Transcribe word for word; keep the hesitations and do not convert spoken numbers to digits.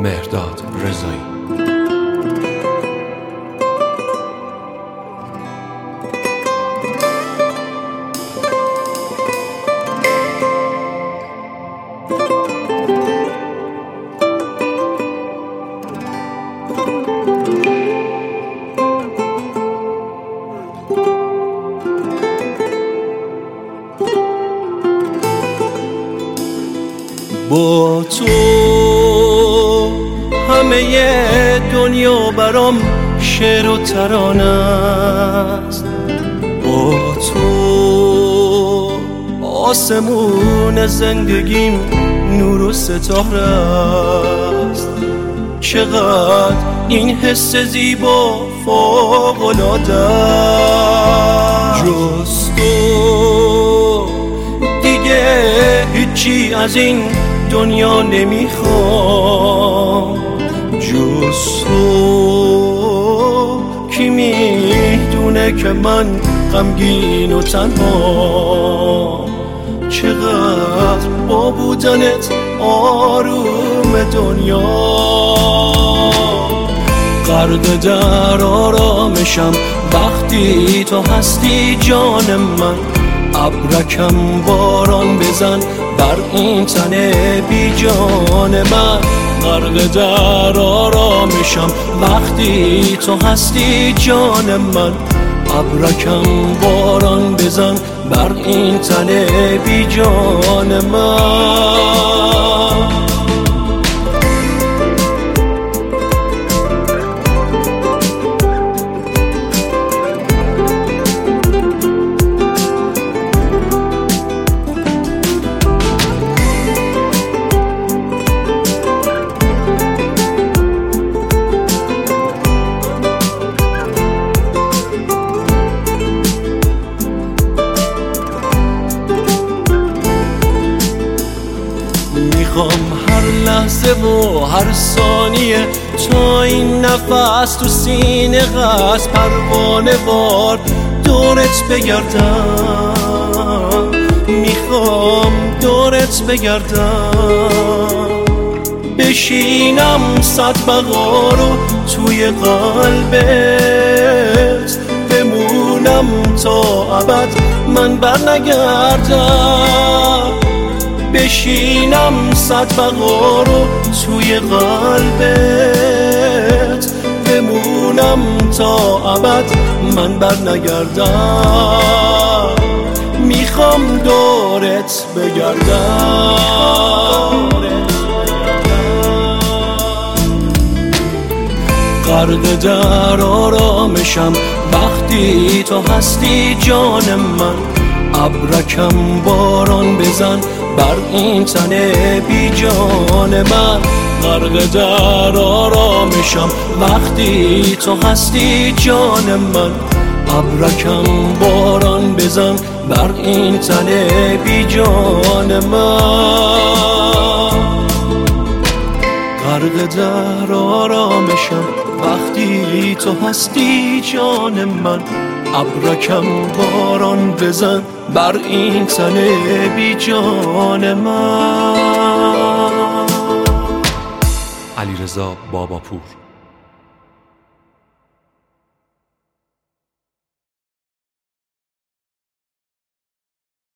مهرداد رضایی. با تو همه دنیا برام شعر و ترانه است، با تو آسمون زندگیم نور و ستاره است. چقدر این حس زیبا فوق‌العاده است. جز تو دیگه هیچی از این دنیا نمیخوام، جز تو. کی میدونه که من غمگین و تنها، چقدر با بودنت آروم دنیا. غرق در آرامشم وقتی تو هستی جان من، ابرکم باران بزن بر این تن بی جان من. غرق در آرامشم وقتی تو هستی جان من، ابرکم باران بزن بر این تن بی جان من. میخوام هر لحظه و هر ثانیه تا این نفس تو سینه قصد پروانه وار دورت بگردم. میخوام دورت بگردم، بشینم صد بقا رو توی قلبت، بمونم تا ابد من بر نگردم. بشینم صد بقا رو توی قلبت، بمونم تا ابد من بر نگردم. میخوام دورت بگردم. غرق در آرامشم وقتی تو هستی جان من، ابرکم باران بزن بر این تن بی جان من. غرق در آرامشم وقتی تو هستی جان من، ابرکم باران بزن بر این تن بی جان من. غرق در آرامشم وقتی تو هستی جان من، ابرکم باران بزن بر این تن بی جان من. علیرضا باباپور.